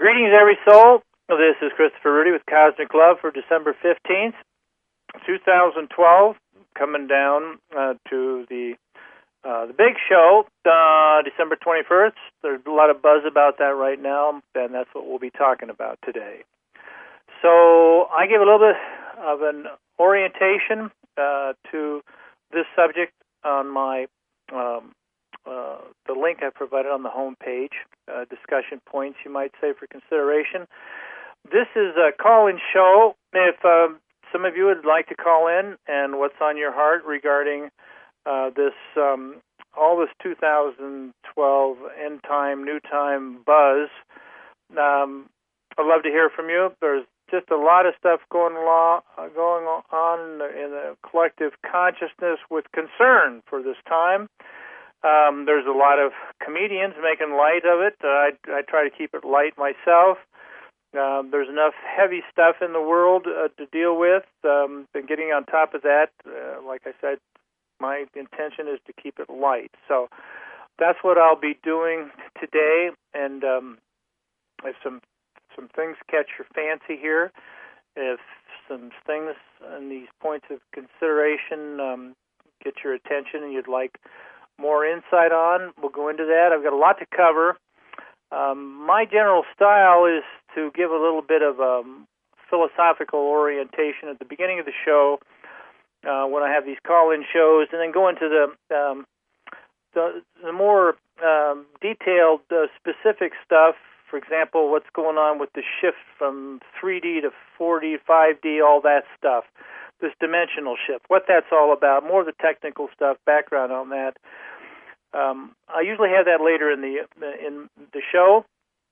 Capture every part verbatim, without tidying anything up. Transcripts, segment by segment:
Greetings, every soul. This is Christopher Rudy with Cosmic Love for December fifteenth, twenty twelve, coming down uh, to the uh, the big show, uh, December twenty-first. There's a lot of buzz about that right now, and that's what we'll be talking about today. So I give a little bit of an orientation uh, to this subject on my um, uh, the link I provided on the home page, uh, discussion points, you might say, for consideration. This is a call-in show. If um, some of you would like to call in and what's on your heart regarding uh, this, um, all this two thousand twelve end time, new time buzz, um, I'd love to hear from you. There's just a lot of stuff going along, uh, going on in the collective consciousness with concern for this time. Um, there's a lot of comedians making light of it. Uh, I, I try to keep it light myself. Uh, there's enough heavy stuff in the world uh, to deal with. Um, and getting on top of that, uh, like I said, my intention is to keep it light. So that's what I'll be doing today. And um, if some some things catch your fancy here, if some things and these points of consideration um, get your attention and you'd like more insight on, we'll go into that. I've got a lot to cover. Um, my general style is to give a little bit of um, philosophical orientation at the beginning of the show uh, when I have these call-in shows, and then go into the um, the, the more um, detailed, uh, specific stuff. For example, what's going on with the shift from three D to four D, five D, all that stuff. This dimensional shift, what that's all about, more of the technical stuff, background on that. Um, I usually have that later in the in the show.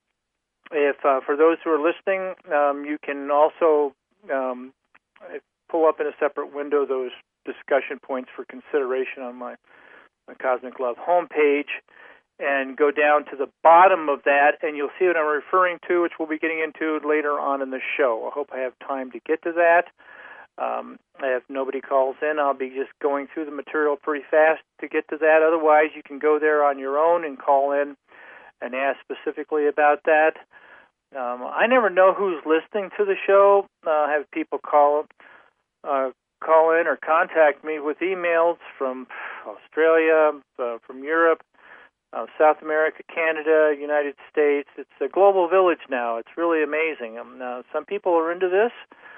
If uh, for those who are listening, um, you can also um, pull up in a separate window those discussion points for consideration on my, my Cosmic Love homepage, and go down to the bottom of that, and you'll see what I'm referring to, which we'll be getting into later on in the show. I hope I have time to get to that. Um, if nobody calls in, I'll be just going through the material pretty fast to get to that. Otherwise, you can go there on your own and call in and ask specifically about that. Um, I never know who's listening to the show. Uh, I have people call uh, call in or contact me with emails from Australia, uh, from Europe, uh, South America, Canada, United States. It's a global village now. It's really amazing. Um, uh, some people are into this.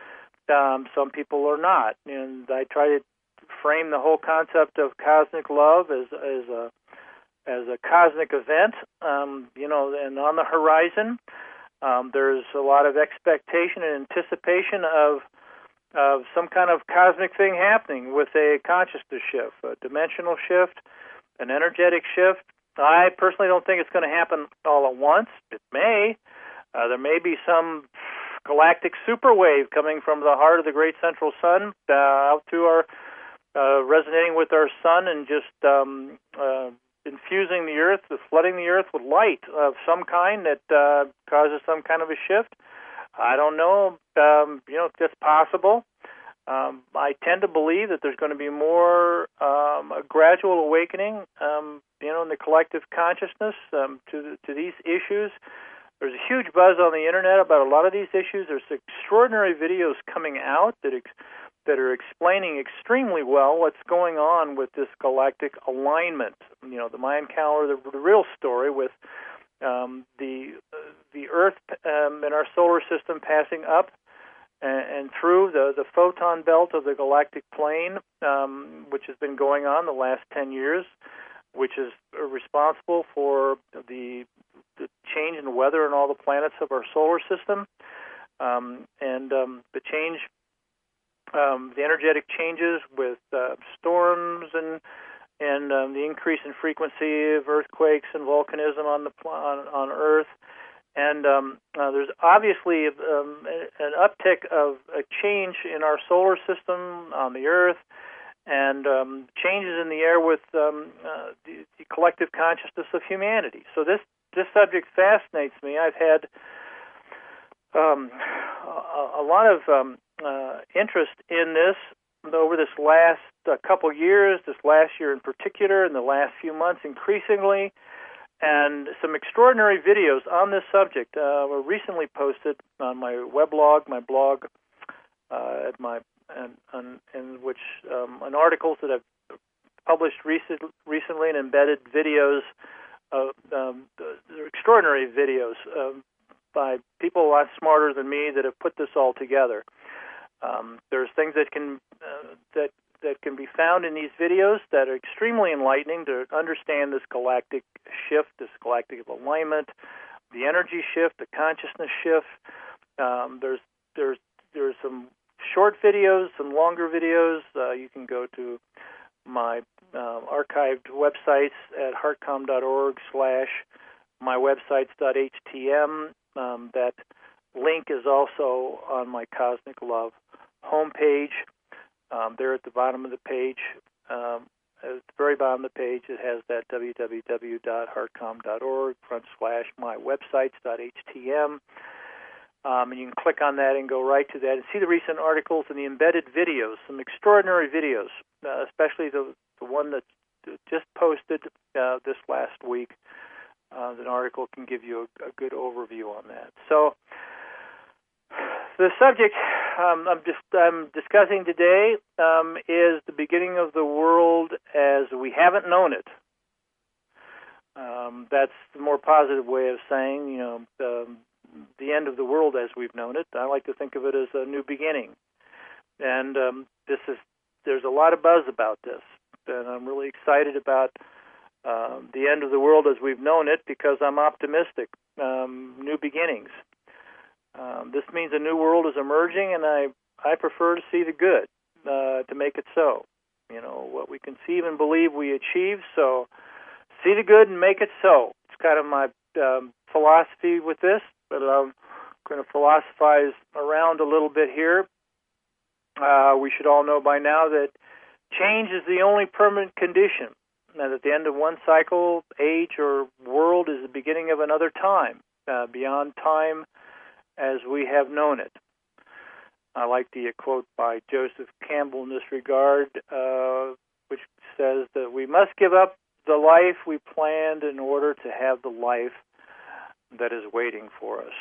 Um, some people are not, and I try to frame the whole concept of cosmic love as as a as a cosmic event. Um, you know, and on the horizon, um, there's a lot of expectation and anticipation of of some kind of cosmic thing happening with a consciousness shift, a dimensional shift, an energetic shift. I personally don't think it's going to happen all at once. It may. Uh, there may be some galactic superwave coming from the heart of the great central sun uh, out through our, uh, resonating with our sun and just um, uh, infusing the earth, flooding the earth with light of some kind that uh, causes some kind of a shift. I don't know. Um, you know, it's possible. Um, I tend to believe that there's going to be more um, a gradual awakening, um, you know, in the collective consciousness um, to to these issues. There's a huge buzz on the internet about a lot of these issues. There's extraordinary videos coming out that ex- that are explaining extremely well what's going on with this galactic alignment. You know, the Mayan calendar, the, the real story with um, the uh, the Earth um, in our solar system passing up and, and through the, the photon belt of the galactic plane, um, which has been going on the last ten years, which is responsible for the the change in the weather in all the planets of our solar system, um, and um, the change, um, the energetic changes with uh, storms and and um, the increase in frequency of earthquakes and volcanism on the on, on Earth, and um, uh, there's obviously um, an uptick of a change in our solar system on the Earth, and um, changes in the air with um, uh, the, the collective consciousness of humanity. So this this subject fascinates me. I've had um, a, a lot of um, uh, interest in this over this last uh, couple years, this last year in particular, and the last few months increasingly. and some extraordinary videos on this subject uh, were recently posted on my weblog, my blog, uh, at my and, and in which um, on articles that I've published recent, recently and embedded videos, uh, um, they're extraordinary videos um, by people a lot smarter than me that have put this all together. Um, there's things that can uh, that that can be found in these videos that are extremely enlightening to understand this galactic shift, this galactic alignment, the energy shift, the consciousness shift. Um, there's there's there's some short videos, some longer videos. Uh, you can go to my uh, archived websites at heartcom.org slash my websites.htm. Um, that link is also on my Cosmic Love homepage. Um, there at the bottom of the page, um, at the very bottom of the page, it has that www.heartcom.org front slash my websites.htm. Um, and you can click on that and go right to that and see the recent articles and the embedded videos, some extraordinary videos, uh, especially the, the one that just posted uh, this last week. Uh, the article can give you a, a good overview on that. So the subject um, I'm just I'm discussing today um, is the beginning of the world as we haven't known it. Um, that's the more positive way of saying, you know, um, the end of the world as we've known it. I like to think of it as a new beginning, and um, this is there's a lot of buzz about this, and I'm really excited about uh, the end of the world as we've known it because I'm optimistic. Um, new beginnings. Um, this means a new world is emerging, and I I prefer to see the good uh, to make it so. You know, what we conceive and believe we achieve. So see the good and make it so. It's kind of my um, philosophy with this. But I'm going to philosophize around a little bit here. Uh, we should all know by now that change is the only permanent condition. And at the end of one cycle, age, or world is the beginning of another time, uh, beyond time as we have known it. I like the quote by Joseph Campbell in this regard, uh, which says that we must give up the life we planned in order to have the life that is waiting for us.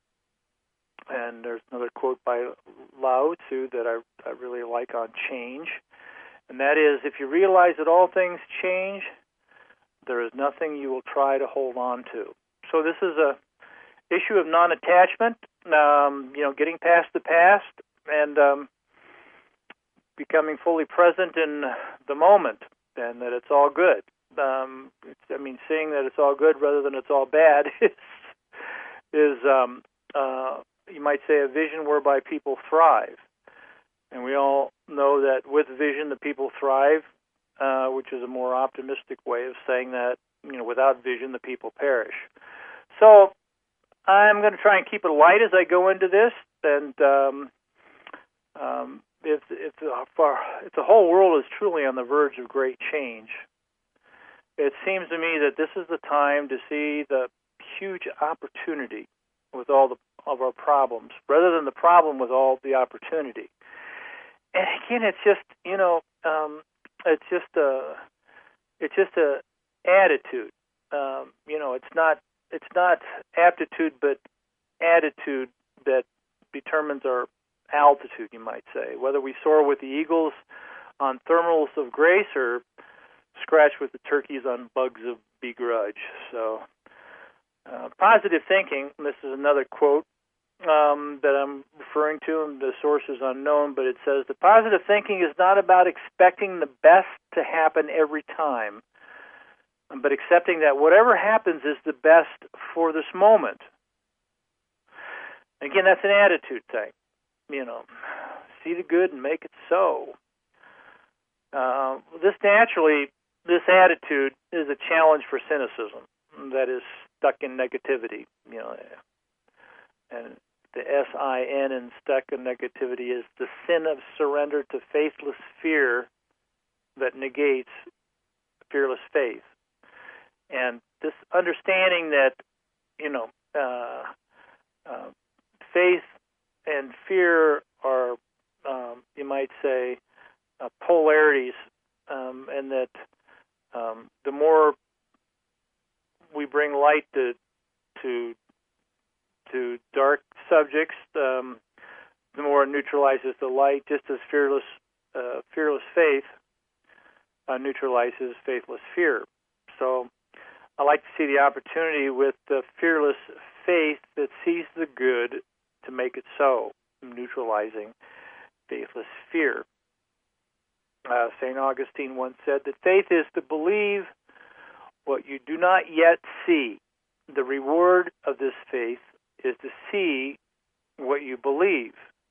And there's another quote by Lao Tzu that I, I really like on change, and that is, if you realize that all things change, there is nothing you will try to hold on to. So this is a issue of non-attachment, um, you know, getting past the past and um, becoming fully present in the moment, and that it's all good. Um, it's, I mean, seeing that it's all good rather than it's all bad is is, um, uh, you might say, a vision whereby people thrive. And we all know that with vision, the people thrive, uh, which is a more optimistic way of saying that, you know, without vision, the people perish. So I'm going to try and keep it light as I go into this. And um, um, if, if, the, if the whole world is truly on the verge of great change, it seems to me that this is the time to see the huge opportunity with all the, of our problems, rather than the problem with all the opportunity. And again, it's just, you know, um, it's just a, it's just a attitude. Um, you know, it's not, it's not aptitude, but attitude that determines our altitude, you might say. Whether we soar with the eagles on thermals of grace or scratch with the turkeys on bugs of begrudge. So, uh, positive thinking, and this is another quote um, that I'm referring to, and the source is unknown, but it says, the positive thinking is not about expecting the best to happen every time, but accepting that whatever happens is the best for this moment. Again, that's an attitude thing. You know, see the good and make it so. Uh, this naturally, this attitude is a challenge for cynicism that is stuck in negativity. You know, and the S I N in stuck in negativity is the sin of surrender to faithless fear that negates fearless faith. And this understanding that, you know, uh, uh, faith and fear are, um, you might say, uh, polarities, um, and that um, the more we we bring light to to to dark subjects, um, the more it neutralizes the light. Just as fearless uh, fearless faith uh, neutralizes faithless fear. So I like to see the opportunity with the fearless faith that sees the good to make it so, neutralizing faithless fear. Uh, Saint Augustine once said that faith is to believe what you do not yet see. The reward of this faith is to see what you believe.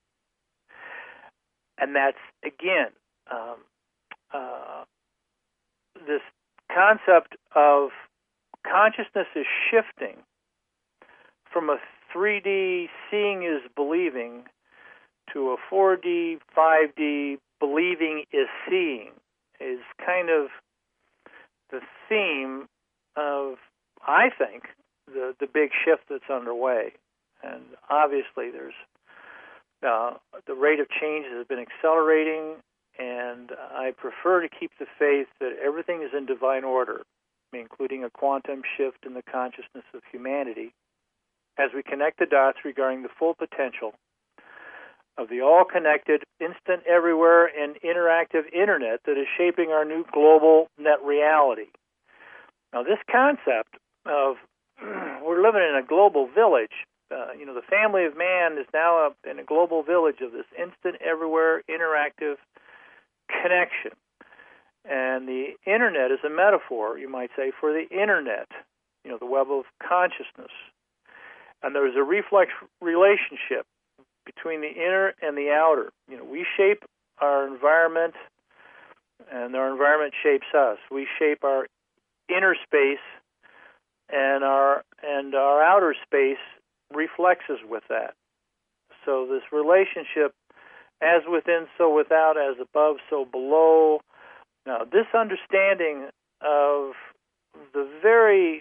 And that's, again, um, uh, this concept of consciousness is shifting from a three D seeing is believing to a four D, five D believing is seeing, is kind of the theme of, I think, the, the big shift that's underway. And obviously there's uh, the rate of change has been accelerating, and I prefer to keep the faith that everything is in divine order, including a quantum shift in the consciousness of humanity, as we connect the dots regarding the full potential of the all-connected, instant, everywhere, and interactive Internet that is shaping our new global net reality. Now, this concept of we're living in a global village, uh, you know, the family of man is now a, in a global village of this instant, everywhere, interactive connection. And the Internet is a metaphor, you might say, for the Internet, you know, the web of consciousness. And there's a reflex relationship between the inner and the outer. You know, we shape our environment, and our environment shapes us. We shape our inner space, and our and our outer space reflexes with that. So this relationship, as within, so without, as above, so below. Now, this understanding of the very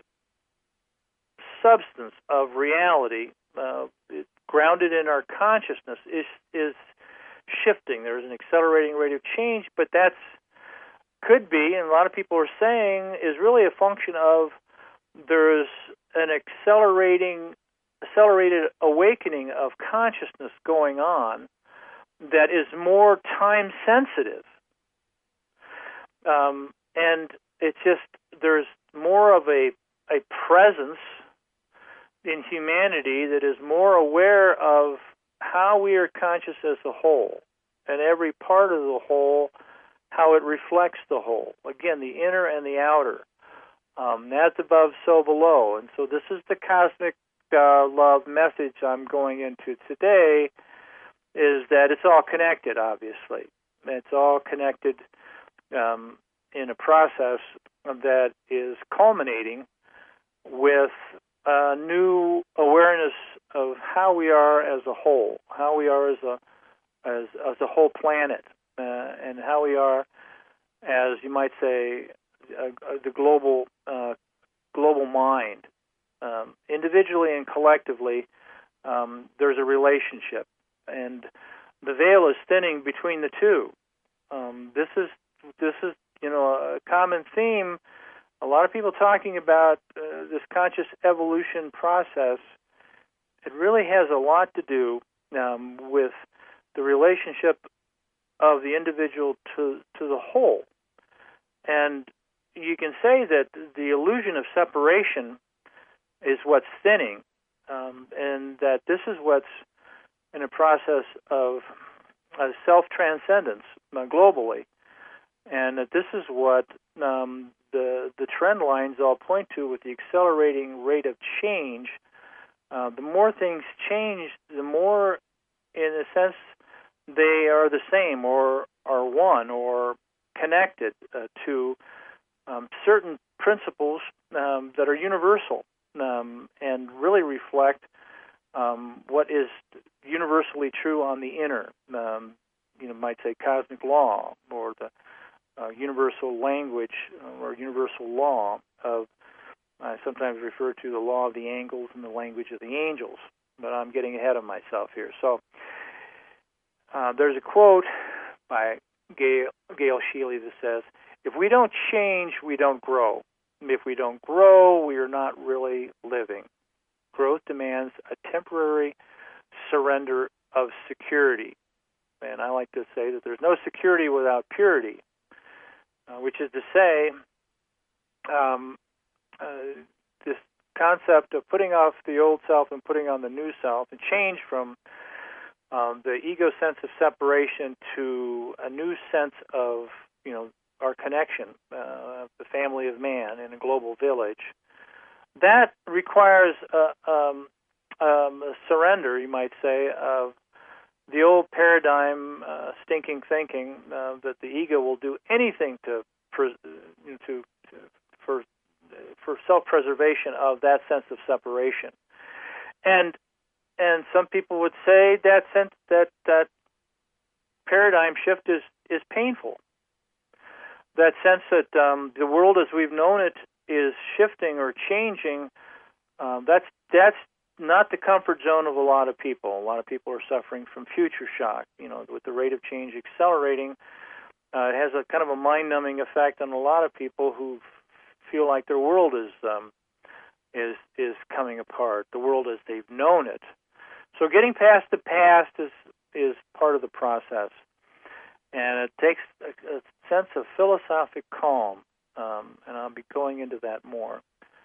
substance of reality, uh, it, grounded in our consciousness, is is shifting. There's an accelerating rate of change, but that's could be, and a lot of people are saying, is really a function of there's an accelerating, accelerated awakening of consciousness going on that is more time sensitive. Um, and it's just, there's more of a, a presence in humanity that is more aware of how we are conscious as a whole, and every part of the whole, how it reflects the whole. Again, the inner and the outer. Um, that's above, so below. And so this is the cosmic uh, love message I'm going into today, is that it's all connected, obviously. It's all connected um, in a process that is culminating with a new awareness of how we are as a whole, how we are as a as as a whole planet, uh, and how we are, as you might say, uh, the global uh, global mind. Um, individually and collectively, um, there's a relationship, and the veil is thinning between the two. Um, this is this is you know a common theme. A lot of people talking about uh, this conscious evolution process. It really has a lot to do um, with the relationship of the individual to to the whole. And you can say that the illusion of separation is what's thinning, um, and that this is what's in a process of uh, self-transcendence uh, globally, and that this is what um, the the trend lines all point to with the accelerating rate of change. Uh, the more things change, the more, in a sense, they are the same or are one or connected uh, to um, certain principles um, that are universal um, and really reflect um, what is universally true on the inner. Um, you know, might say cosmic law, or the uh, universal language or universal law of, I sometimes refer to the law of the angles and the language of the angels, but I'm getting ahead of myself here. So uh, there's a quote by Gail, Gail Sheely that says, "If we don't change, we don't grow." if we don't grow, we are not really living. Growth demands a temporary surrender of security. And I like to say that there's no security without purity, uh, which is to say, um, uh, this concept of putting off the old self and putting on the new self, and change from um, the ego sense of separation to a new sense of, you know, our connection, uh, the family of man in a global village. That requires a, um, um, a surrender, you might say, of the old paradigm, uh, stinking thinking uh, that the ego will do anything to, pres- to, to for for self-preservation of that sense of separation. And and some people would say that sense that that paradigm shift is is painful. That sense that um, the world as we've known it is shifting or changing. Um, that's that's not the comfort zone of a lot of people. A lot of people are suffering from future shock. You know, with the rate of change accelerating, uh, it has a kind of a mind-numbing effect on a lot of people who feel like their world is um, is is coming apart. The world as they've known it. So getting past the past is is part of the process, and it takes a, a sense of philosophic calm. Um, and I'll be going into that more.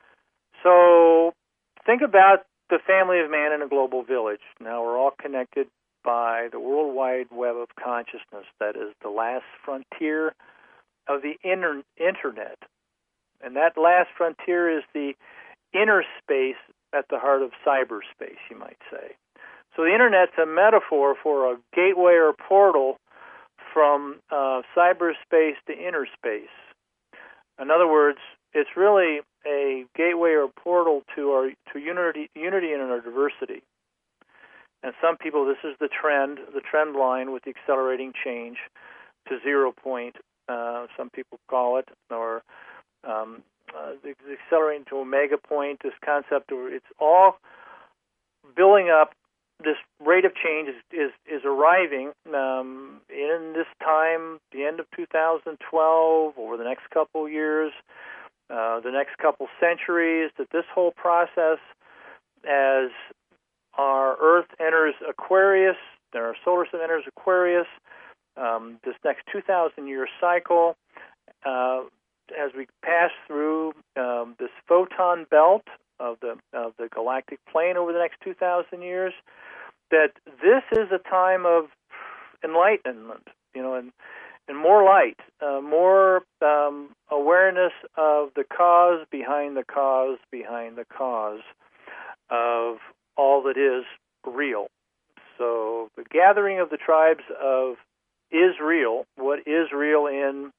So think about the family of man in a global village. Now we're all connected by the World Wide Web of consciousness. That is the last frontier of the inter- internet. And that last frontier is the inner space at the heart of cyberspace, you might say. So the internet's a metaphor for a gateway or portal from uh, cyberspace to inner space. In other words, it's really a gateway or portal to our to unity, unity in our diversity. And some people, this is the trend, the trend line with the accelerating change to zero point. Uh, some people call it, or um, uh, the, the accelerating to omega point. This concept, where it's all building up. This rate of change is is, is arriving um, in this time, the end of two thousand twelve, over the next couple of years, uh, the next couple centuries, that this whole process, as our Earth enters Aquarius, our solar system enters Aquarius, um, this next two thousand year cycle, uh, as we pass through um, this photon belt of the of the galactic plane over the next two thousand years, that this is a time of enlightenment, you know, and, and more light, uh, more um, awareness of the cause behind the cause behind the cause of all that is real. So the gathering of the tribes of Israel, what is real in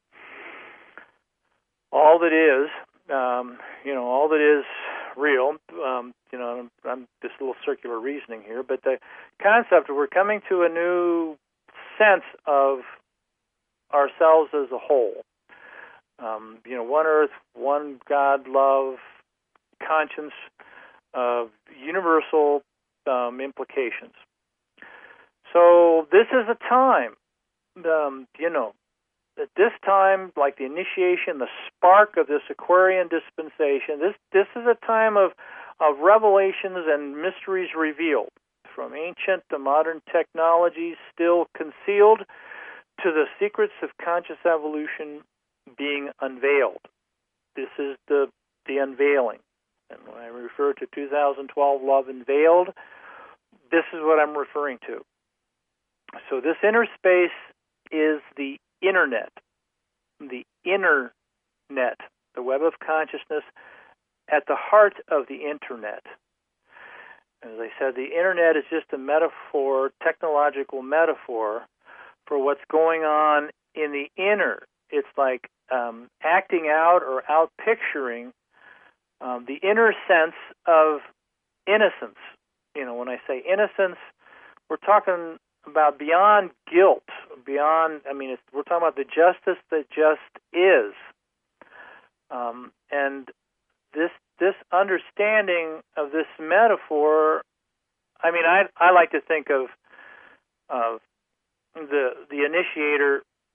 all that is, um, you know, all that is real, um, you know, I'm just a little circular reasoning here, but the concept, we're coming to a new sense of ourselves as a whole. Um, you know, one earth, one God, love, conscience, of uh, universal um, implications. So this is a time, um, you know, at this time, like the initiation, the spark of this Aquarian dispensation, this this is a time of, of revelations and mysteries revealed, from ancient to modern technologies still concealed, to the secrets of conscious evolution being unveiled. This is the the unveiling. And when I refer to two thousand twelve Love Unveiled, this is what I'm referring to. So this inner space is the internet, the inner net, the web of consciousness at the heart of the internet. As I said, the internet is just a metaphor, technological metaphor, for what's going on in the inner. It's like um, acting out or out-picturing um, the inner sense of innocence. You know, when I say innocence, we're talking about beyond guilt, beyond, I mean, it's, we're talking about the justice that just is. Um, and this this understanding of this metaphor, I mean, I I like to think of of the the initiator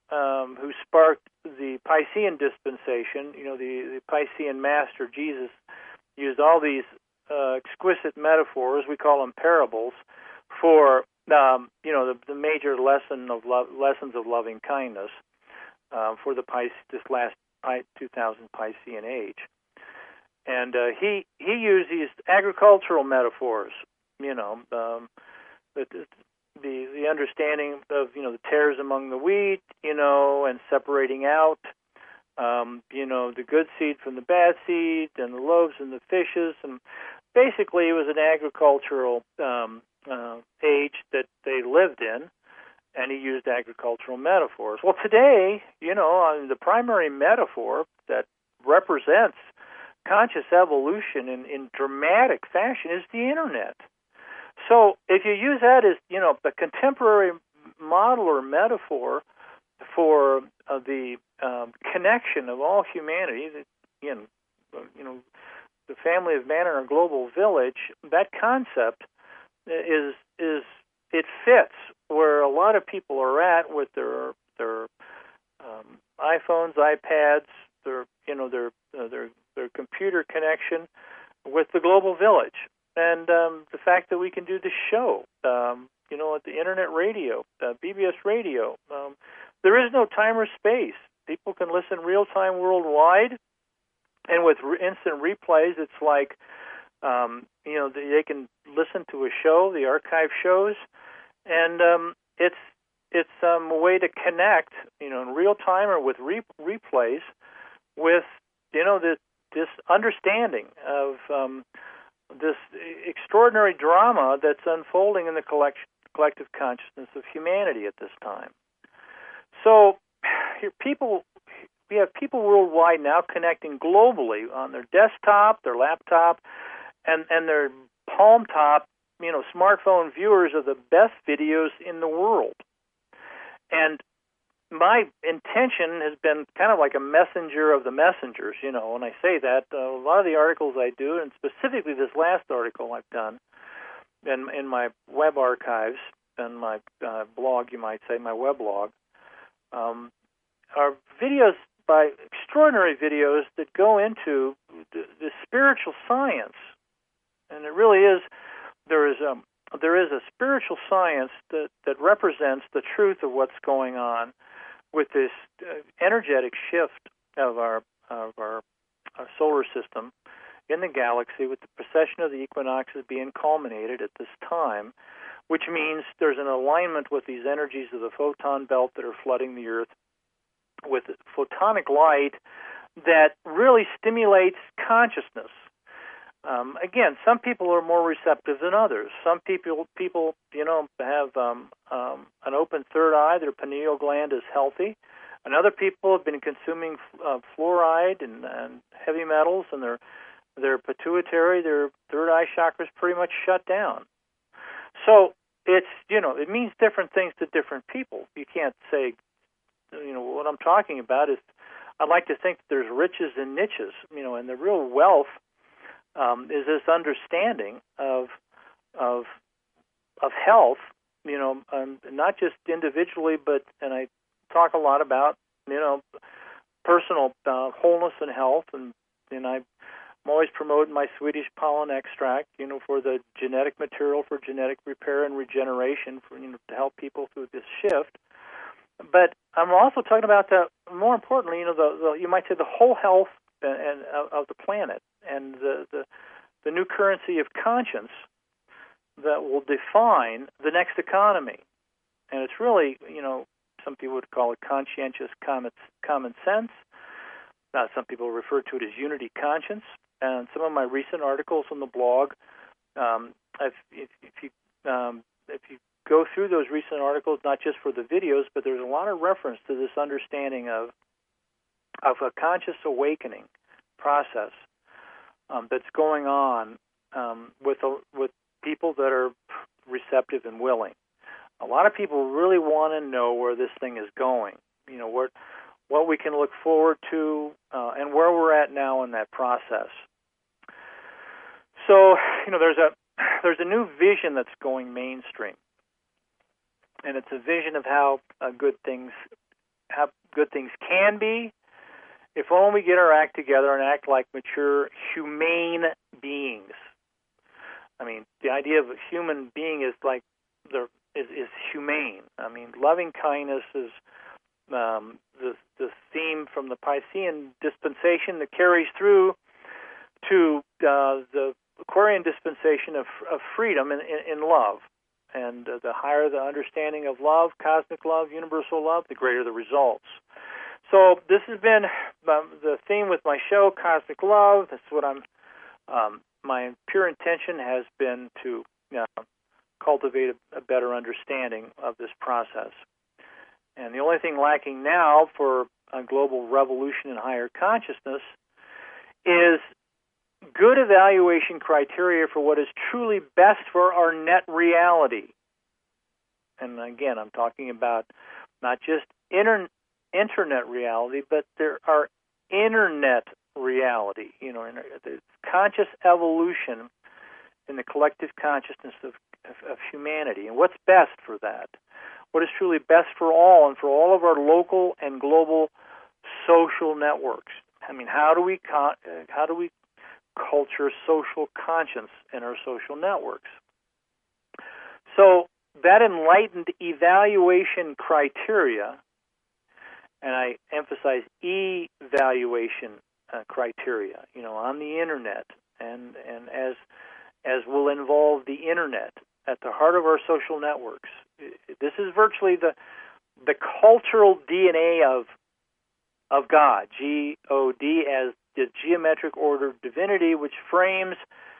um, who sparked the Piscean dispensation. You know, the, the Piscean master, Jesus, used all these uh, exquisite metaphors, we call them parables, for, um, you know, the, the major lesson of lo- lessons of loving kindness uh, for the Pis- this last two thousand Piscean age. And uh, he he used these agricultural metaphors, you know, um, the, the the understanding of, you know, the tares among the wheat, you know, and separating out, um, you know, the good seed from the bad seed, and the loaves and the fishes, and basically it was an agricultural um, uh, age that they lived in, and he used agricultural metaphors. Well, today, you know, uh, the primary metaphor that represents conscious evolution in, in dramatic fashion is the Internet. So if you use that as, you know, the contemporary model or metaphor for uh, the um, connection of all humanity, you know, you know, the family of man in our global village, that concept is is it fits where a lot of people are at with their their um, iPhones, iPads, their you know their uh, their their computer connection with the global village, and um, the fact that we can do this show, um, you know, at the internet radio, uh, B B S radio. Um, there is no time or space. People can listen real time worldwide, and with re- instant replays, it's like um, you know they can listen to a show, the archive shows, and um, it's it's um, a way to connect, you know, in real time or with re- replays with, you know, this this understanding of um, this extraordinary drama that's unfolding in the collect- collective consciousness of humanity at this time. So, here people, we have people worldwide now connecting globally on their desktop, their laptop, and and their palm top, you know, smartphone viewers of the best videos in the world. And my intention has been kind of like a messenger of the messengers. You know, when I say that, uh, a lot of the articles I do, and specifically this last article I've done in, in my web archives and my uh, blog, you might say, my weblog, um, are videos by extraordinary videos that go into the, the spiritual science. And it really is, there is a, there is a spiritual science that, that represents the truth of what's going on with this uh, energetic shift of our of our, our solar system in the galaxy, with the precession of the equinoxes being culminated at this time, which means there's an alignment with these energies of the photon belt that are flooding the Earth with photonic light that really stimulates consciousness. Um, again, some people are more receptive than others. Some people, people, you know, have um, um, an open third eye. Their pineal gland is healthy. And other people have been consuming uh, fluoride and, and heavy metals, and their their pituitary, their third eye chakra is pretty much shut down. So it's, you know, it means different things to different people. You can't say, you know, what I'm talking about is, I'd like to think that there's riches and niches, you know, and the real wealth Um, is this understanding of of of health, you know, um, not just individually, but, and I talk a lot about, you know, personal uh, wholeness and health, and and I'm always promoting my Swedish pollen extract, you know, for the genetic material for genetic repair and regeneration, for, you know, to help people through this shift. But I'm also talking about the, more importantly, you know, the, the you might say the whole health and, and of the planet, and the, the the new currency of conscience that will define the next economy. And it's really, you know, some people would call it conscientious common, common sense. Uh, some people refer to it as unity conscience. And some of my recent articles on the blog, um, if, if, if you um, if you go through those recent articles, not just for the videos, but there's a lot of reference to this understanding of of a conscious awakening process um, that's going on um, with a, with people that are receptive and willing. A lot of people really want to know where this thing is going. You know, what what we can look forward to, uh, and where we're at now in that process. So, you know, there's a there's a new vision that's going mainstream, and it's a vision of how uh, good things how good things can be if only we get our act together and act like mature, humane beings. I mean, the idea of a human being is like the is, is humane. I mean, loving kindness is um, the the theme from the Piscean dispensation that carries through to uh, the Aquarian dispensation of, of freedom in, in, in love. And uh, the higher the understanding of love, cosmic love, universal love, the greater the results. So this has been um, the theme with my show, Cosmic Love. That's what I'm. Um, my pure intention has been to uh, cultivate a, a better understanding of this process. And the only thing lacking now for a global revolution in higher consciousness is good evaluation criteria for what is truly best for our net reality. And again, I'm talking about not just inter- internet reality, but there are internet reality, you know, the conscious evolution in the collective consciousness of, of, of humanity. And what's best for that? What is truly best for all and for all of our local and global social networks? I mean, how do we con- how do we culture social conscience in our social networks? So that enlightened evaluation criteria, and I emphasize evaluation uh, criteria, you know, on the internet, and and as as will involve the internet at the heart of our social networks. This is virtually the the cultural D N A of of God, G O D, as the geometric order of divinity, which frames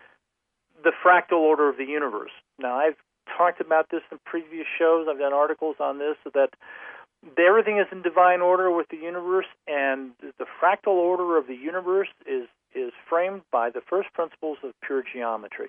the fractal order of the universe. Now, I've talked about this in previous shows. I've done articles on this, so that everything is in divine order with the universe, and the fractal order of the universe is is framed by the first principles of pure geometry.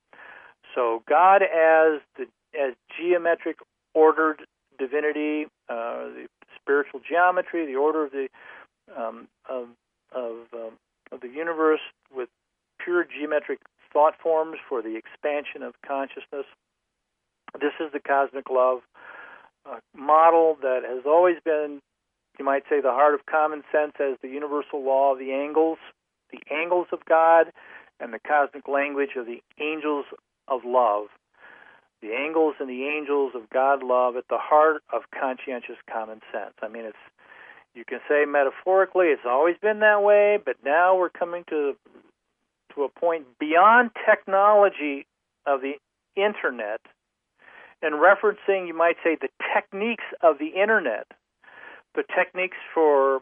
So God as the as geometric ordered divinity, uh, the spiritual geometry, the order of the um, of of, um, of the universe with pure geometric thought forms for the expansion of consciousness. This is the cosmic love uh, model that has always been, you might say, the heart of common sense as the universal law of the angles, the angles of God, and the cosmic language of the angels of love. The angles and the angels of God love at the heart of conscientious common sense. I mean, it's you can say metaphorically it's always been that way, but now we're coming to to a point beyond technology of the internet and referencing, you might say, the techniques of the internet, the techniques for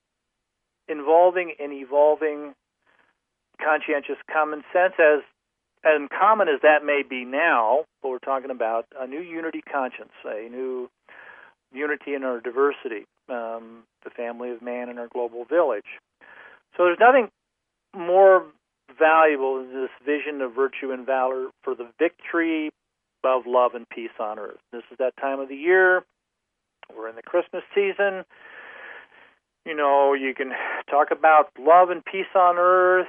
involving and evolving conscientious common sense, as as common as that may be now, but we're talking about a new unity conscience, a new unity in our diversity, um, the family of man in our global village. So there's nothing more valuable than this vision of virtue and valor for the victory of love and peace on earth. This is that time of the year. We're in the Christmas season. You know, you can talk about love and peace on earth,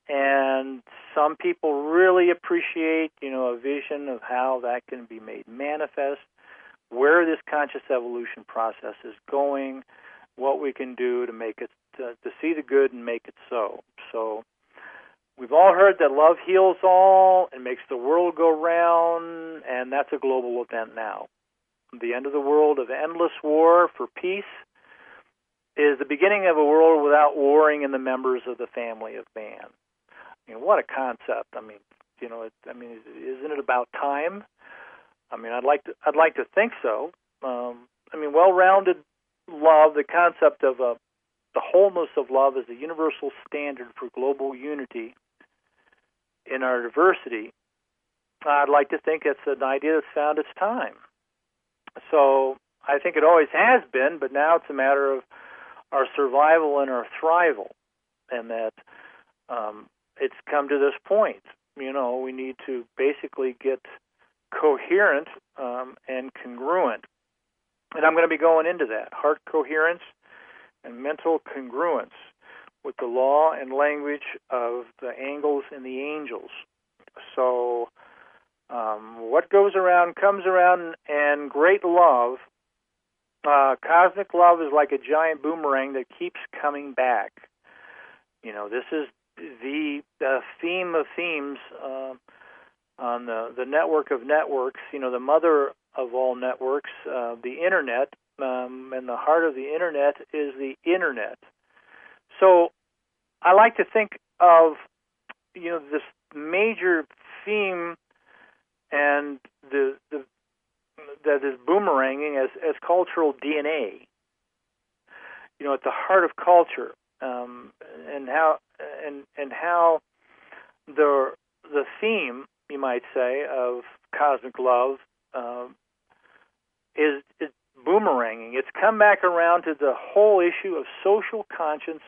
and some people really appreciate, you know, a vision of how that can be made manifest, where this conscious evolution process is going, what we can do to make it, to, to see the good and make it so. So we've all heard that love heals all and makes the world go round, and that's a global event now. The end of the world of endless war for peace is the beginning of a world without warring in the members of the family of man. I mean, what a concept! I mean, you know, it, I mean, isn't it about time? I mean, I'd like to, I'd like to think so. Um, I mean, well-rounded love, the concept of a, the wholeness of love is the universal standard for global unity in our diversity. I'd like to think it's an idea that's found its time. So I think it always has been, but now it's a matter of our survival and our thrival, and that um, it's come to this point. You know, we need to basically get coherent um, and congruent. And I'm going to be going into that, heart coherence and mental congruence with the law and language of the angles and the angels. So um, what goes around comes around, and great love Uh, cosmic love is like a giant boomerang that keeps coming back. You know, this is the, the theme of themes uh, on the, the network of networks, you know, the mother of all networks, uh, the Internet, um, and the heart of the Internet is the Internet. So I like to think of, you know, this major theme and the, the that is boomeranging as, as cultural D N A. You know, at the heart of culture, um, and how and and how the the theme, you might say, of cosmic love uh, is, is boomeranging. It's come back around to the whole issue of social conscience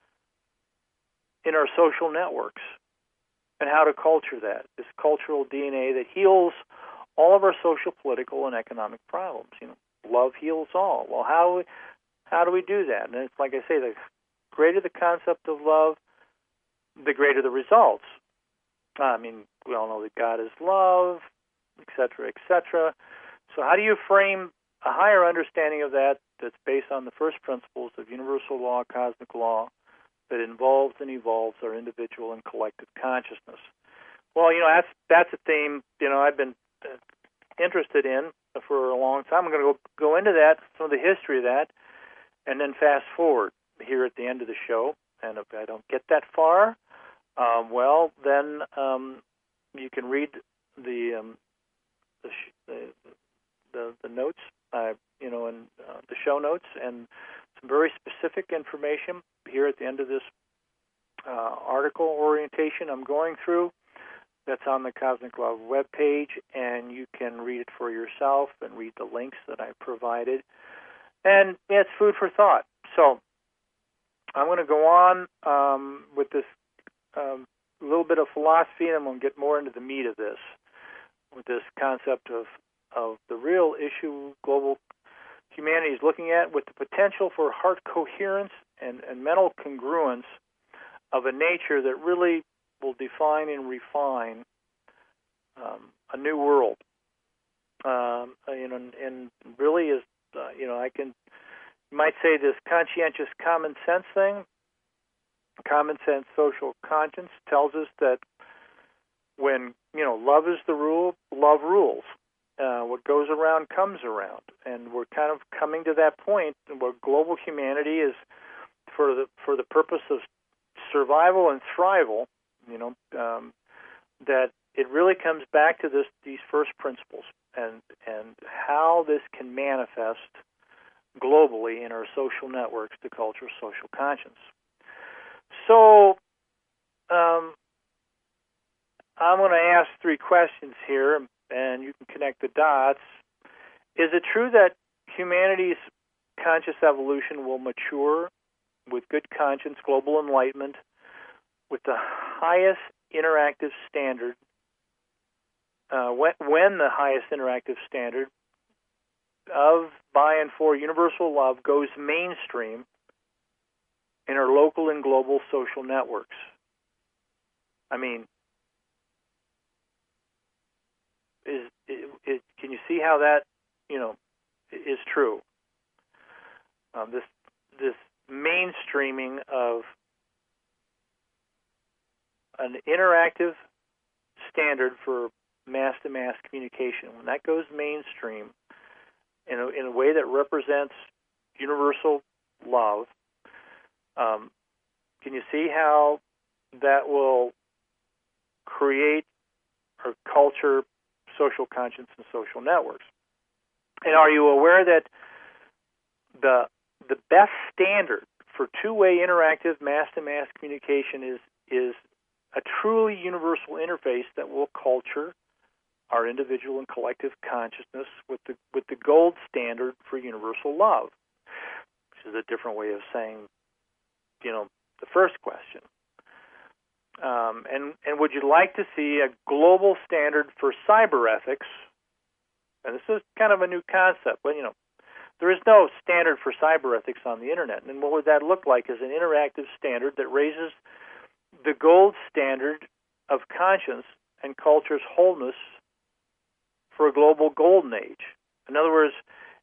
in our social networks and how to culture that, this cultural D N A that heals all of our social, political, and economic problems. You know, love heals all. Well, how do we, how do we do that? And it's like I say, the greater the concept of love, the greater the results. I mean, we all know that God is love, et cetera, et cetera. So how do you frame a higher understanding of that that's based on the first principles of universal law, cosmic law, that involves and evolves our individual and collective consciousness? Well, you know, that's that's a theme, you know, I've been uh, interested in for a long time. I'm going to go, go into that, some of the history of that, and then fast forward here at the end of the show. And if I don't get that far, um, well, then um, you can read the um, the, sh- the, the the notes, uh, you know, and uh, the show notes, and some very specific information here at the end of this uh, article orientation I'm going through. That's on the Cosmic Love webpage, and you can read it for yourself and read the links that I provided. And yeah, it's food for thought. So I'm going to go on um, with this um, little bit of philosophy, and I'm going to get more into the meat of this, with this concept of, of the real issue global humanity is looking at, with the potential for heart coherence and, and mental congruence of a nature that really will define and refine um, a new world. Um, you know, and, and really is, uh, you know, I can, you might say this conscientious common sense thing. Common sense social conscience tells us that when, you know, love is the rule, love rules. Uh, what goes around comes around. And we're kind of coming to that point where global humanity is, for the for the purpose of survival and thrival, you know, um, that it really comes back to this these first principles and and how this can manifest globally in our social networks, the culture of social conscience. So um, I'm going to ask three questions here, and you can connect the dots. Is it true that humanity's conscious evolution will mature with good conscience, global enlightenment, with the highest interactive standard, uh, when, when the highest interactive standard of, by, and for universal love goes mainstream in our local and global social networks? I mean, is, it, it, can you see how that, you know, is true? Um, this this mainstreaming of an interactive standard for mass-to-mass communication, when that goes mainstream in a, in a way that represents universal love, um, can you see how that will create or culture social conscience and social networks? And are you aware that the the best standard for two-way interactive mass-to-mass communication is is a truly universal interface that will culture our individual and collective consciousness with the with the gold standard for universal love, which is a different way of saying, you know, the first question. Um, and and would you like to see a global standard for cyber ethics? And this is kind of a new concept, but you know, there is no standard for cyber ethics on the internet. And what would that look like is an interactive standard that raises the gold standard of conscience and culture's wholeness for a global golden age. In other words,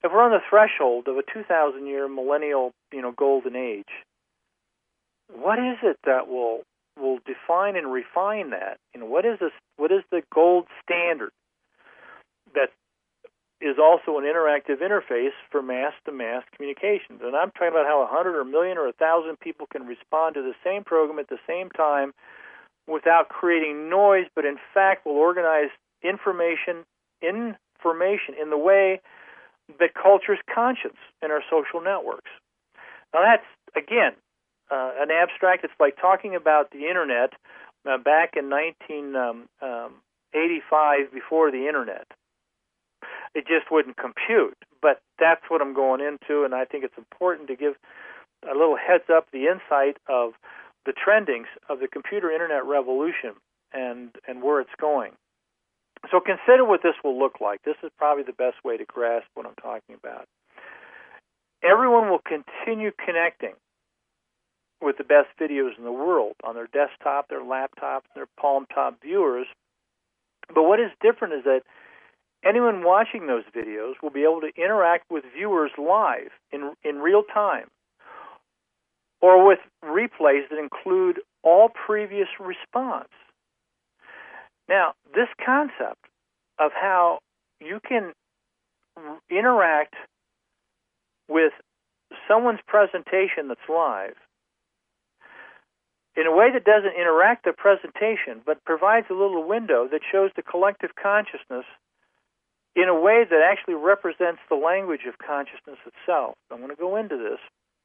if we're on the threshold of a two thousand year millennial, you know, golden age, what is it that will will define and refine that? You know, what is this? What is the gold standard that is also an interactive interface for mass-to-mass communications? And I'm talking about how a hundred or a million or a thousand people can respond to the same program at the same time without creating noise, but in fact will organize information, information in the way that cultures conscience in our social networks. Now that's, again, uh, an abstract. It's like talking about the Internet uh, back in nineteen eighty-five before the Internet. It just wouldn't compute, but that's what I'm going into, and I think it's important to give a little heads up, the insight of the trendings of the computer Internet revolution and, and where it's going. So consider what this will look like. This is probably the best way to grasp what I'm talking about. Everyone will continue connecting with the best videos in the world on their desktop, their laptops, their palm-top viewers. But what is different is that anyone watching those videos will be able to interact with viewers live in in real time, or with replays that include all previous response. Now, this concept of how you can interact with someone's presentation that's live in a way that doesn't interact the presentation, but provides a little window that shows the collective consciousness in a way that actually represents the language of consciousness itself. I'm going to go into this.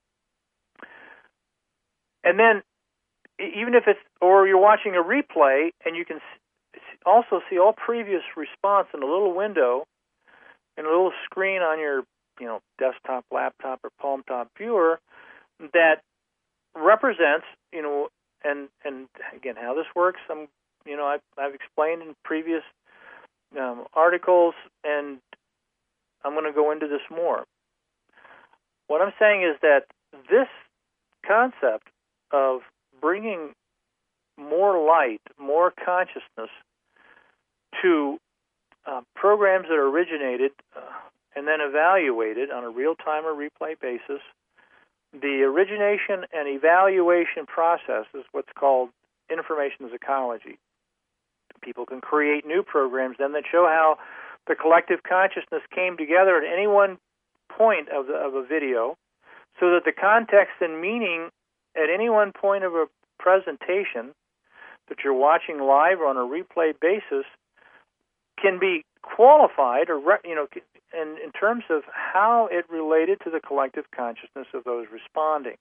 And then, even if it's, or you're watching a replay, and you can also see all previous response in a little window, in a little screen on your, you know, desktop, laptop, or palm-top viewer that represents, you know, and and again, how this works. I'm, you know, I've, I've explained in previous um, articles, and I'm going to go into this more. What I'm saying is that this concept of bringing more light, more consciousness to uh, programs that are originated uh, and then evaluated on a real-time or replay basis. The origination and evaluation process is what's called information ecology. People can create new programs then that show how the collective consciousness came together at any one point of, the, of a video, so that the context and meaning at any one point of a presentation that you're watching live or on a replay basis can be qualified, or you know, in, in terms of how it related to the collective consciousness of those responding.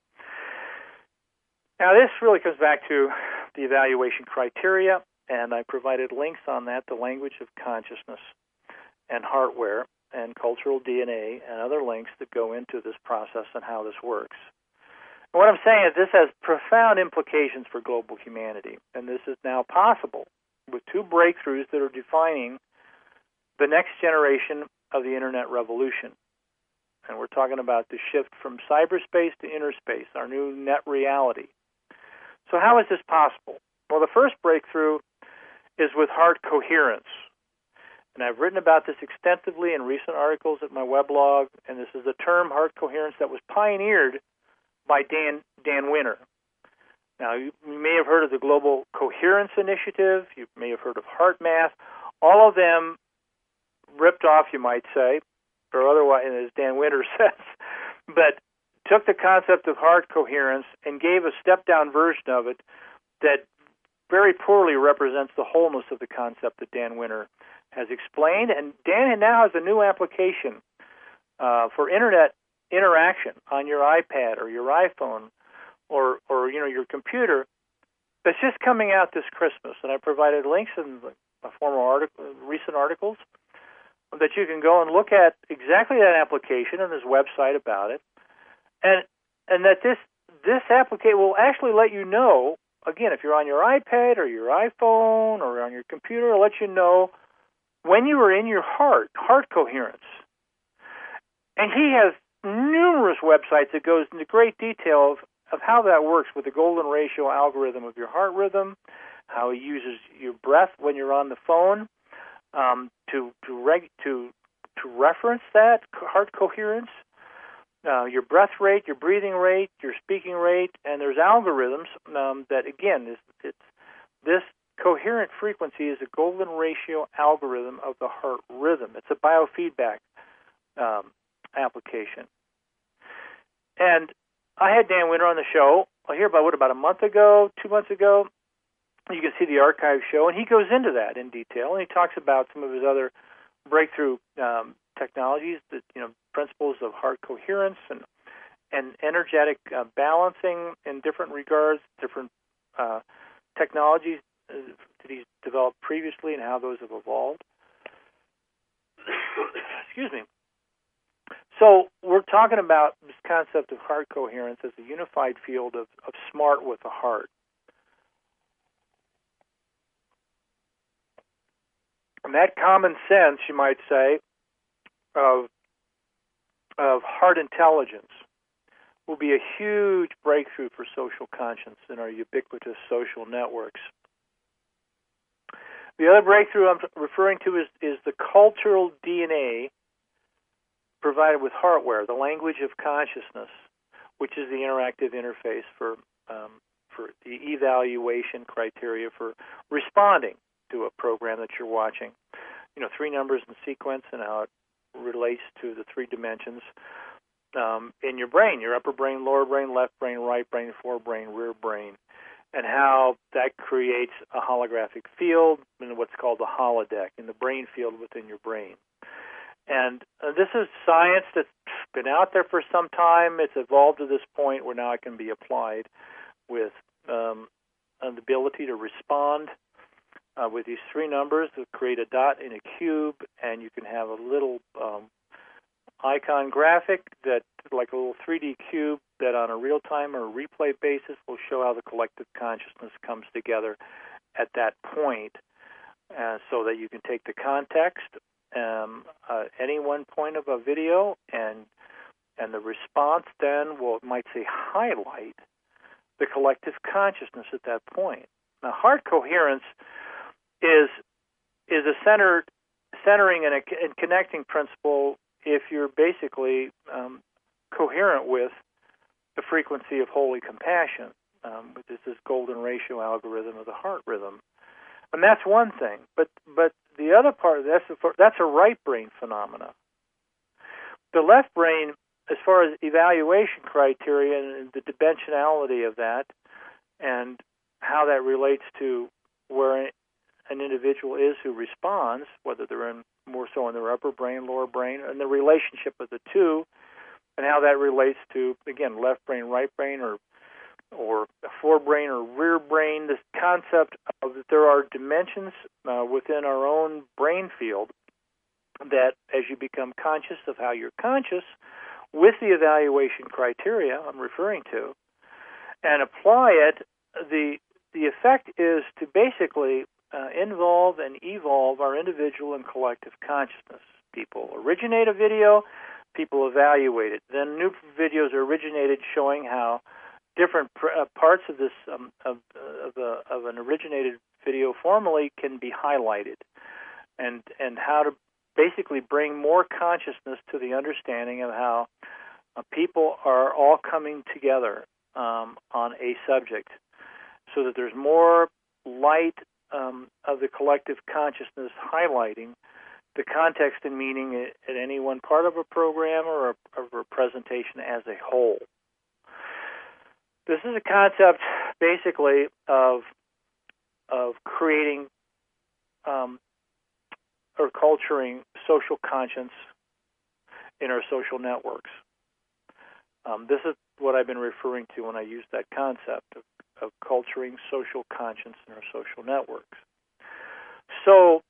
Now, this really comes back to the evaluation criteria, and I provided links on that, the language of consciousness and hardware and cultural D N A and other links that go into this process and how this works. And what I'm saying is this has profound implications for global humanity, and this is now possible with two breakthroughs that are defining the next generation of the Internet revolution. And we're talking about the shift from cyberspace to inner space, our new net reality. So how is this possible? Well, the first breakthrough is with heart coherence. And I've written about this extensively in recent articles at my weblog, and this is a term, heart coherence, that was pioneered by Dan, Dan Winter. Now, you may have heard of the Global Coherence Initiative. You may have heard of HeartMath. All of them ripped off, you might say, or otherwise, as Dan Winter says, but took the concept of heart coherence and gave a step-down version of it that very poorly represents the wholeness of the concept that Dan Winter has explained. And Dan now has a new application uh, for Internet interaction on your iPad or your iPhone or, or you know, your computer that's just coming out this Christmas. And I provided links in the former article, recent articles that you can go and look at exactly that application, and there's a website about it. And and that this this application will actually let you know, again, if you're on your iPad or your iPhone or on your computer, it'll let you know when you are in your heart, heart coherence. And he has numerous websites that goes into great detail of, of how that works with the golden ratio algorithm of your heart rhythm, how he uses your breath when you're on the phone um, to to reg- to to reference that heart coherence, uh, your breath rate, your breathing rate, your speaking rate, and there's algorithms um, that, again, is, it's, this coherent frequency is a golden ratio algorithm of the heart rhythm. It's a biofeedback um, application. And I had Dan Winter on the show, I hear about, what, about a month ago, two months ago. You can see the archive show, and he goes into that in detail, and he talks about some of his other breakthrough um, technologies, that, you know, principles of heart coherence and and energetic uh, balancing in different regards, different uh, technologies uh, that he's developed previously and how those have evolved. Excuse me. So we're talking about this concept of heart coherence as a unified field of, of smart with the heart. And that common sense, you might say, of of heart intelligence will be a huge breakthrough for social conscience in our ubiquitous social networks. The other breakthrough I'm referring to is, is the cultural D N A provided with Heartware, the language of consciousness, which is the interactive interface for um, for the evaluation criteria for responding to a program that you're watching. You know, three numbers in sequence and how it relates to the three dimensions um, in your brain, your upper brain, lower brain, left brain, right brain, forebrain, rear brain, and how that creates a holographic field in what's called the holodeck, in the brain field within your brain. And uh, this is science that's been out there for some time. It's evolved to this point where now it can be applied with um, an ability to respond uh, with these three numbers that create a dot in a cube, and you can have a little um, icon graphic that, like a little three D cube, that on a real-time or replay basis will show how the collective consciousness comes together at that point, uh, so that you can take the context, um, uh, any one point of a video, and and the response then will, might say, highlight the collective consciousness at that point. Now, heart coherence is is a centered, centering and, a, and connecting principle if you're basically um, coherent with the frequency of holy compassion, um, which is this golden ratio algorithm of the heart rhythm. And that's one thing. But but the other part, that's a, that's a right brain phenomena. The left brain, as far as evaluation criteria and the dimensionality of that and how that relates to where an individual is who responds, whether they're in more so in their upper brain, lower brain, and the relationship of the two, and how that relates to, again, left brain, right brain, or or forebrain or rear brain, this concept of that there are dimensions uh, within our own brain field that as you become conscious of how you're conscious with the evaluation criteria I'm referring to and apply it, the the effect is to basically uh, involve and evolve our individual and collective consciousness. People originate a video, people evaluate it. Then new videos are originated showing how different pr- uh, parts of this um, of of, a, of an originated video formally can be highlighted, and and how to basically bring more consciousness to the understanding of how uh, people are all coming together um, on a subject, so that there's more light um, of the collective consciousness highlighting the context and meaning at, at any one part of a program or a, of a presentation as a whole. This is a concept, basically, of of creating um, or culturing social conscience in our social networks. Um, this is what I've been referring to when I use that concept of, of culturing social conscience in our social networks. So,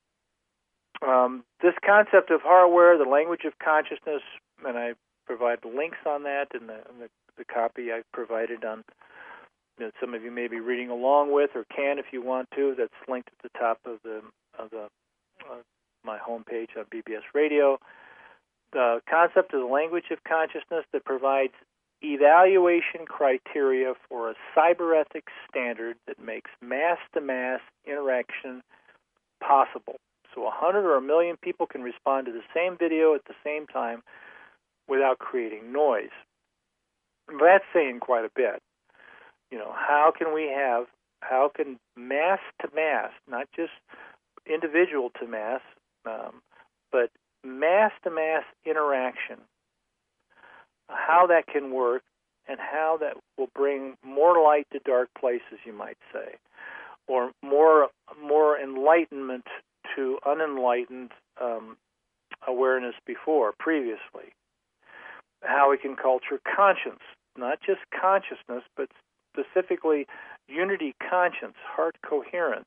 um, this concept of Heartware, the language of consciousness, and I provide links on that in the, in the, the copy I've provided on that some of you may be reading along with, or can if you want to. That's linked at the top of the of the uh, my homepage on B B S Radio. The concept of the language of consciousness that provides evaluation criteria for a cyberethics standard that makes mass-to-mass interaction possible. So a hundred or a million people can respond to the same video at the same time without creating noise. That's saying quite a bit. You know, how can we have, how can mass to mass, not just individual to mass, um, but mass to mass interaction, how that can work and how that will bring more light to dark places, you might say, or more more enlightenment to unenlightened um, awareness before, previously. How we can culture conscience, not just consciousness, but specifically unity conscience, heart coherence.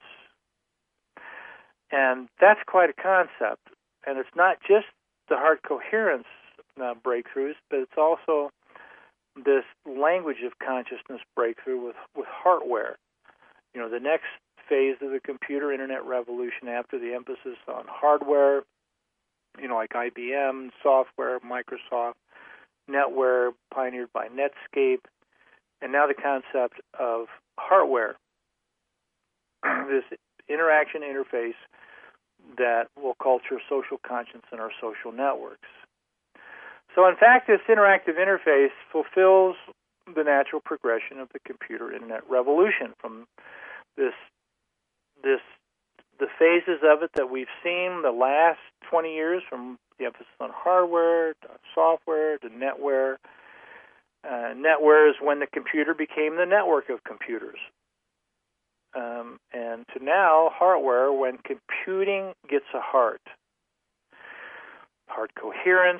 And that's quite a concept. And it's not just the heart coherence uh, breakthroughs, but it's also this language of consciousness breakthrough with, with hardware. You know, the next phase of the computer internet revolution after the emphasis on hardware, you know, like I B M, software, Microsoft, NetWare, pioneered by Netscape, and now the concept of hardware, this interaction interface that will culture social conscience in our social networks. So, in fact, this interactive interface fulfills the natural progression of the computer internet revolution from this, this, the phases of it that we've seen the last twenty years, from the emphasis on hardware to software to netware. Uh, netware is when the computer became the network of computers. Um, and to now, hardware, when computing gets a heart. Heart coherence,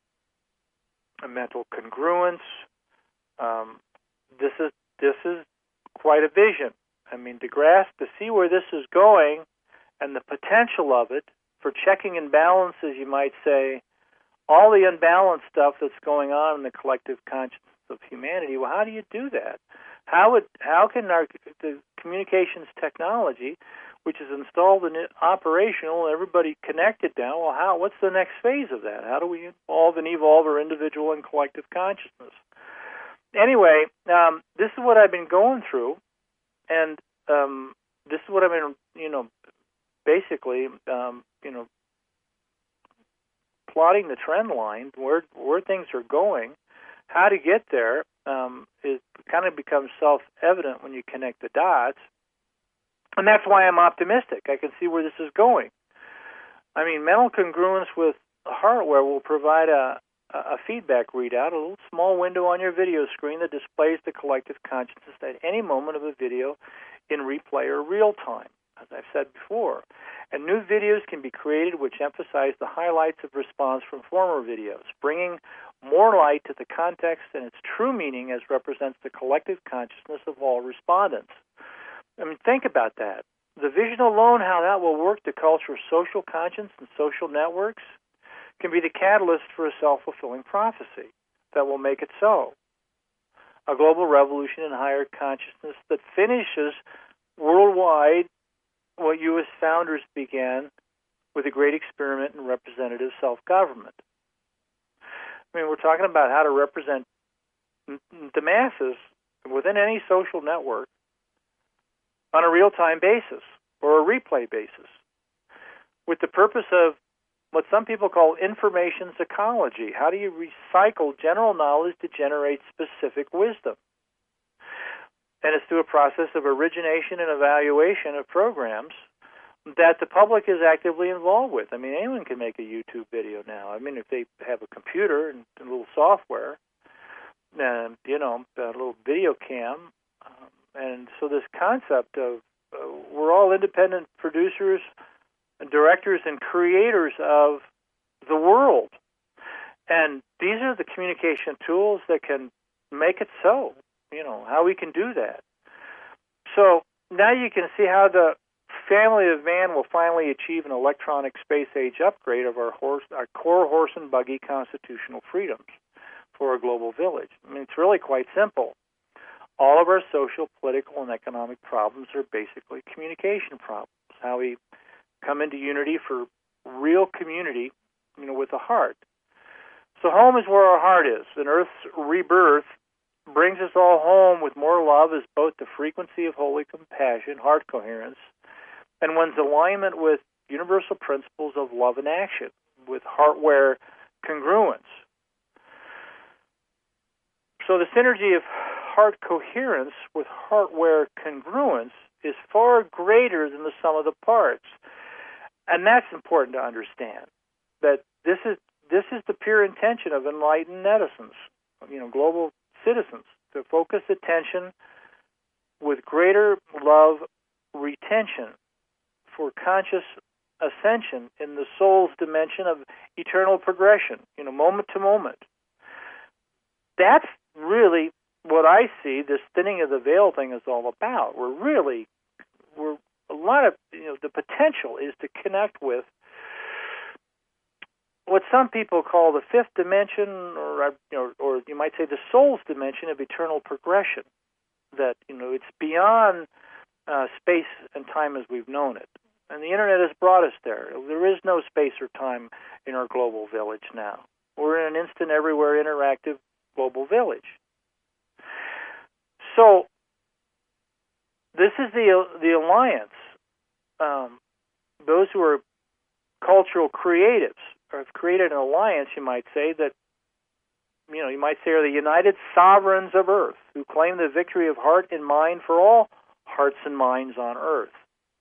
a mental congruence. Um, this is this is quite a vision. I mean, to grasp, to see where this is going and the potential of it for checking and balances, you might say, all the unbalanced stuff that's going on in the collective consciousness of humanity. Well, how do you do that? How would how can our the communications technology, which is installed and operational, everybody connected now? Well, how? What's the next phase of that? How do we evolve and evolve our individual and collective consciousness? Anyway, um, this is what I've been going through, and um, this is what I've been, you know, basically, um, you know, plotting the trend line where where things are going. How to get there um, is kind of becomes self-evident when you connect the dots, and that's why I'm optimistic. I can see where this is going. I mean, mental congruence with hardware will provide a, a feedback readout, a little small window on your video screen that displays the collective consciousness at any moment of a video in replay or real time, as I've said before. And new videos can be created which emphasize the highlights of response from former videos, bringing more light to the context and its true meaning as represents the collective consciousness of all respondents. I mean, think about that. The vision alone, how that will work to culture social conscience and social networks, can be the catalyst for a self-fulfilling prophecy that will make it so. A global revolution in higher consciousness that finishes worldwide what you as founders began with a great experiment in representative self-government. I mean, we're talking about how to represent the masses within any social network on a real-time basis or a replay basis with the purpose of what some people call information psychology. How do you recycle general knowledge to generate specific wisdom? And it's through a process of origination and evaluation of programs that the public is actively involved with. I mean, anyone can make a YouTube video now. I mean, if they have a computer and a little software, and, you know, a little video cam. Um, and so this concept of uh, we're all independent producers and directors and creators of the world. And these are the communication tools that can make it so, you know, how we can do that. So now you can see how the family of man will finally achieve an electronic space age upgrade of our horse, our core horse and buggy constitutional freedoms for a global village. I mean, it's really quite simple. All of our social, political, and economic problems are basically communication problems. How we come into unity for real community, you know, with the heart. So home is where our heart is, and Earth's rebirth brings us all home with more love as both the frequency of holy compassion, heart coherence, and one's alignment with universal principles of love and action with heartware congruence. So the synergy of heart coherence with heartware congruence is far greater than the sum of the parts. And that's important to understand, that this is this is the pure intention of enlightened netizens, you know, global citizens, to focus attention with greater love retention for conscious ascension in the soul's dimension of eternal progression, you know, moment to moment. That's really what I see this thinning of the veil thing is all about. We're really, we're a lot of, you know, the potential is to connect with what some people call the fifth dimension, or, you know, or you might say the soul's dimension of eternal progression. That, you know, it's beyond uh, space and time as we've known it. And the Internet has brought us there. There is no space or time in our global village now. We're in an instant, everywhere, interactive global village. So this is the the alliance. Um, those who are cultural creatives have created an alliance, you might say, that, you know, you might say are the united sovereigns of Earth, who claim the victory of heart and mind for all hearts and minds on Earth.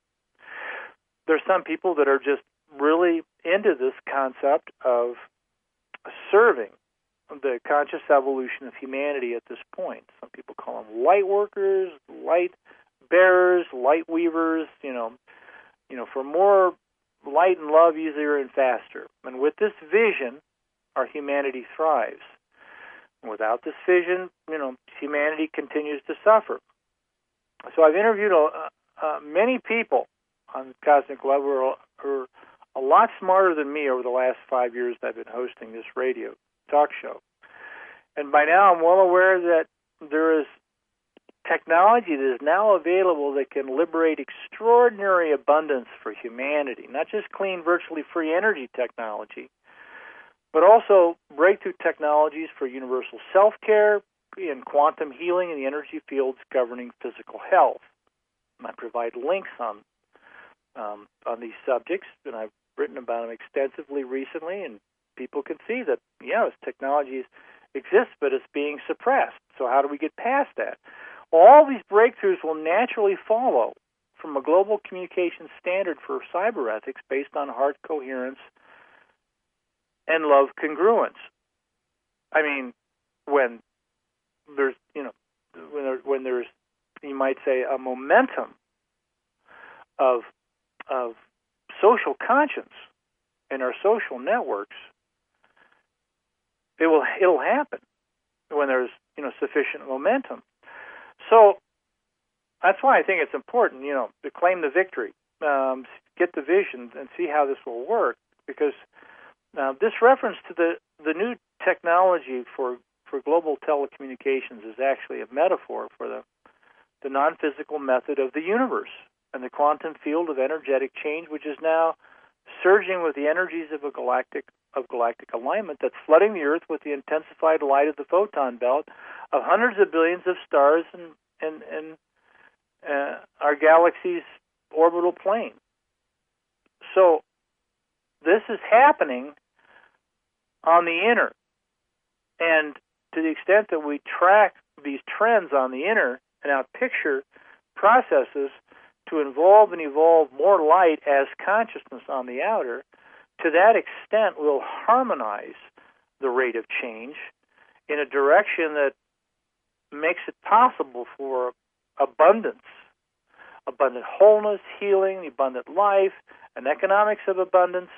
There's some people that are just really into this concept of serving the conscious evolution of humanity at this point. Some people call them light workers, light bearers, light weavers, you know, you know, for more light and love easier and faster. And with this vision, our humanity thrives. And without this vision, you know, humanity continues to suffer. So I've interviewed uh, uh, many people on Cosmic Love who are, who are a lot smarter than me over the last five years that I've been hosting this radio talk show. And by now I'm well aware that there is technology that is now available that can liberate extraordinary abundance for humanity, not just clean, virtually free energy technology, but also breakthrough technologies for universal self-care and quantum healing in the energy fields governing physical health. And I provide links on um, on these subjects, and I've written about them extensively recently, and people can see that, yeah, this technology exists, but it's being suppressed. So how do we get past that? All these breakthroughs will naturally follow from a global communication standard for cyber ethics based on heart coherence and love congruence. I mean, when there's, you know, when, there, when there's, you might say, a momentum of of social conscience in our social networks, it will it'll happen when there's, you know, sufficient momentum. So that's why I think it's important, you know, to claim the victory, um, get the vision, and see how this will work. Because uh, this reference to the, the new technology for, for global telecommunications is actually a metaphor for the, the non-physical method of the universe and the quantum field of energetic change, which is now surging with the energies of a galactic of galactic alignment that's flooding the Earth with the intensified light of the photon belt of hundreds of billions of stars and and, and uh, our galaxy's orbital plane. So this is happening on the inner, and to the extent that we track these trends on the inner and outpicture processes to involve and evolve more light as consciousness on the outer, to that extent we'll harmonize the rate of change in a direction that makes it possible for abundance, abundant wholeness, healing, the abundant life, and economics of abundance.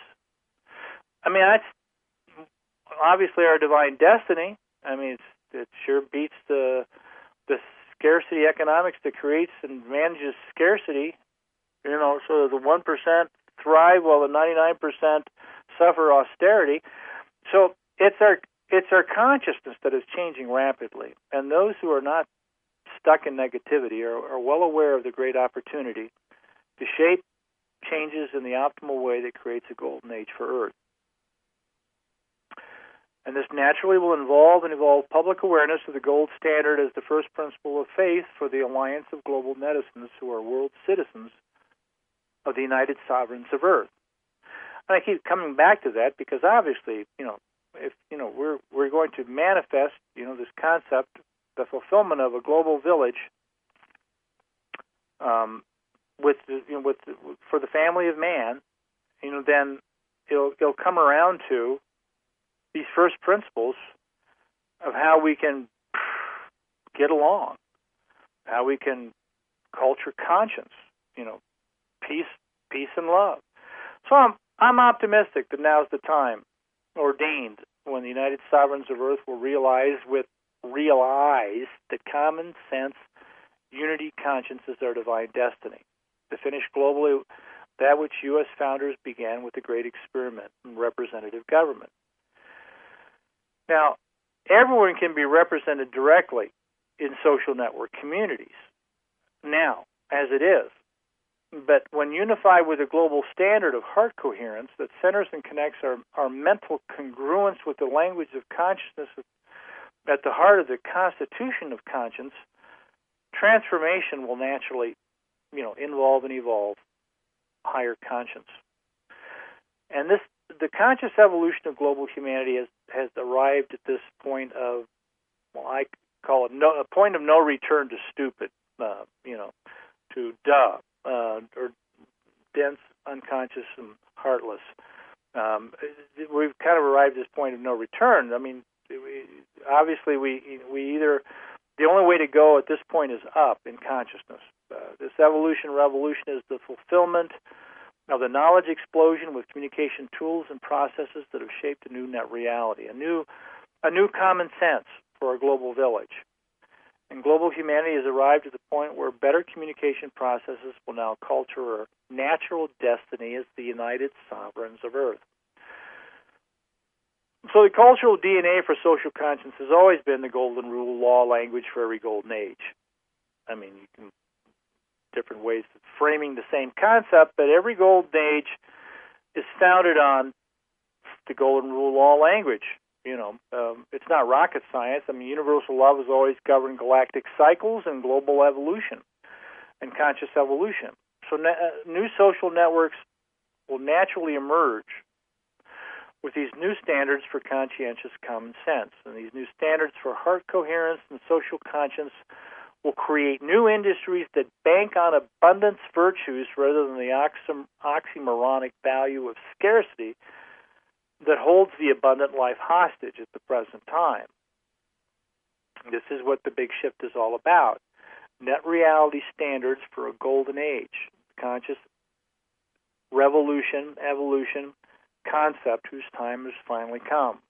I mean, that's obviously our divine destiny. I mean, it's, it sure beats the the scarcity economics that creates and manages scarcity. You know, so the one percent thrive while the ninety-nine percent suffer austerity. So it's our it's our consciousness that is changing rapidly, and those who are not stuck in negativity are, are well aware of the great opportunity to shape changes in the optimal way that creates a golden age for Earth. And this naturally will involve and evolve public awareness of the gold standard as the first principle of faith for the alliance of global netizens who are world citizens of the United Sovereigns of Earth. And I keep coming back to that because obviously, you know, if you know we're we're going to manifest, you know, this concept, the fulfillment of a global village, um, with the, you know, with the, for the family of man, you know, then it'll it'll come around to these first principles of how we can get along, how we can culture conscience, you know, peace, peace and love. So I'm I'm optimistic that now's the time ordained when the United Sovereigns of Earth will realize with realize that common sense, unity, conscience is their divine destiny. To finish globally that which U S founders began with the great experiment in representative government. Now, everyone can be represented directly in social network communities now, as it is. But when unified with a global standard of heart coherence that centers and connects our, our mental congruence with the language of consciousness at the heart of the constitution of conscience, transformation will naturally, you know, involve and evolve higher conscience. And this, the conscious evolution of global humanity has, has arrived at this point of, well, I call it no, a point of no return to stupid, uh, you know, to duh. Uh, or dense, unconscious, and heartless. Um, we've kind of arrived at this point of no return. I mean, we, obviously, we we either the only way to go at this point is up in consciousness. Uh, this evolution revolution is the fulfillment of the knowledge explosion with communication tools and processes that have shaped a new net reality, a new a new common sense for our global village. And global humanity has arrived at the point where better communication processes will now culture our natural destiny as the United Sovereigns of Earth. So the cultural D N A for social conscience has always been the golden rule law language for every golden age. I mean, you can different ways of framing the same concept, but every golden age is founded on the golden rule law language. You know, um, it's not rocket science. I mean, universal love has always governed galactic cycles and global evolution and conscious evolution. So ne- uh, new social networks will naturally emerge with these new standards for conscientious common sense. And these new standards for heart coherence and social conscience will create new industries that bank on abundance virtues rather than the oxym- oxymoronic value of scarcity that holds the abundant life hostage at the present time. This is what the big shift is all about. Net reality standards for a golden age, conscious revolution, evolution, concept whose time has finally come.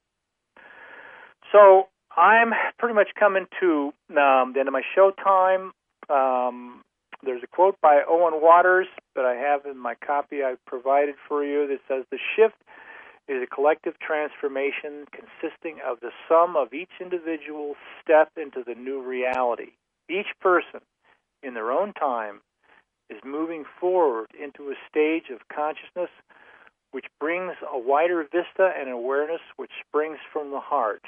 So I'm pretty much coming to um, the end of my show time. Um, there's a quote by Owen Waters that I have in my copy I provided for you that says, "The shift is a collective transformation consisting of the sum of each individual step into the new reality. Each person, in their own time, is moving forward into a stage of consciousness which brings a wider vista and awareness which springs from the heart."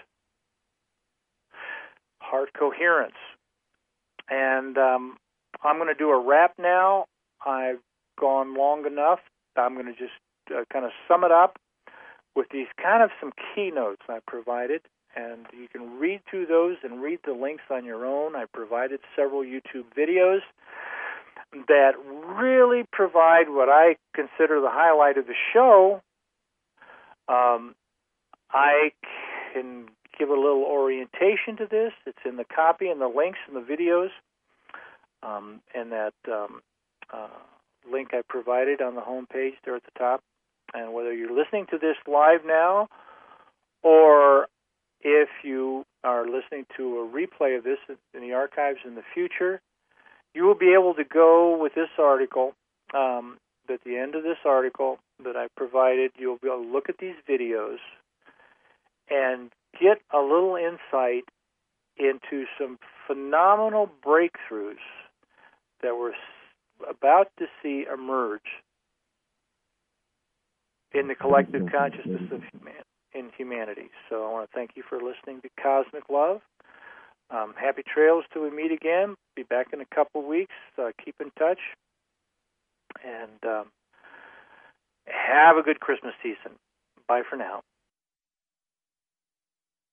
Heart coherence. And um, I'm going to do a wrap now. I've gone long enough. I'm going to just uh, kind of sum it up with these kind of some keynotes I provided, and you can read through those and read the links on your own. I provided several YouTube videos that really provide what I consider the highlight of the show. Um, I can give a little orientation to this. It's in the copy and the links and the videos, um, and that um, uh, link I provided on the home page there at the top. And whether you're listening to this live now or if you are listening to a replay of this in the archives in the future, you will be able to go with this article. Um, at the end of this article that I provided, you'll be able to look at these videos and get a little insight into some phenomenal breakthroughs that we're about to see emerge in the collective consciousness of human, in humanity. So I want to thank you for listening to Cosmic Love. Um, happy trails till we meet again. Be back in a couple weeks. Uh, keep in touch. And um, Have a good Christmas season. Bye for now.